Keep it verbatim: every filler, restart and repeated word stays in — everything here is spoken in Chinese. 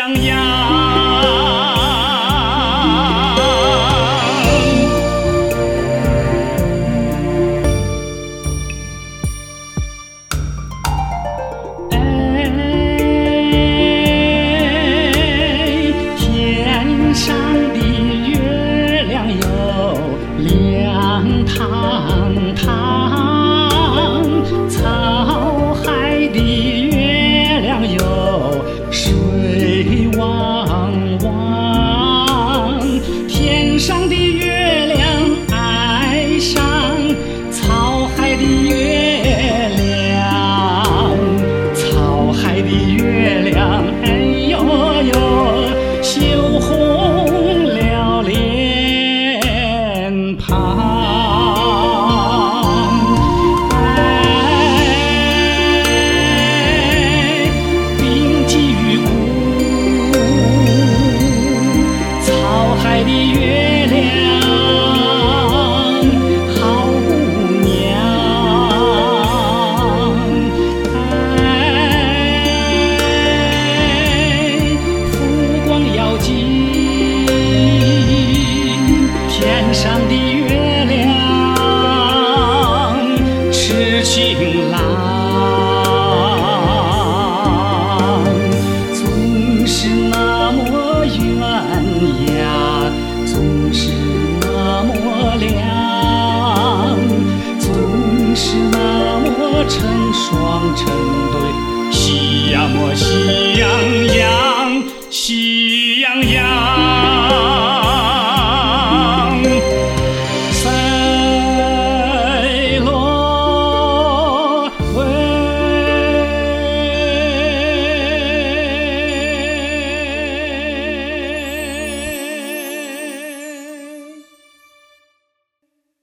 洋洋。天上的月亮又亮堂堂，草海的月亮又水汪汪。天上的月亮爱上草海的月亮，草海的月亮哎呦呦羞红了脸庞。哎，冰肌玉骨，草海的月亮好姑娘。哎，浮光耀金，天上的月亮痴情郎，总是那么圆呀，总是那么亮，总是那么成双成对，喜呀么喜洋洋，喜洋洋。